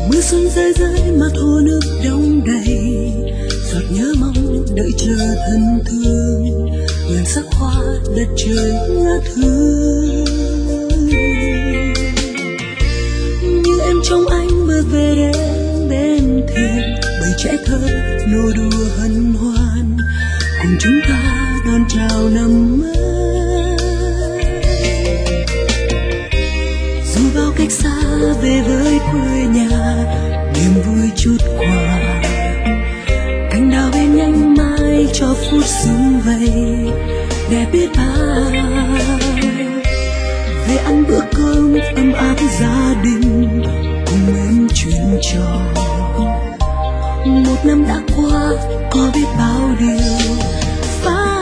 Mưa xuân rơi rơi mặt hồ nước đong đầy, giọt nhớ mong đợi chờ thân thương, vườn sắc hoa đất trời ngát hương. Như em trông anh bước về đến bên thềm, bầy trẻ thơ nô đùa hân hoan, cùng chúng ta đón chào năm mới. Dù bao cách xa về với quê nhà, niềm vui chút quà, cành đào bên nhanh mai cho phút sum vầy đẹp biết bao. Về ăn bữa cơm ấm áp gia đình, cùng em chuyện trò. Một năm đã qua có biết bao điều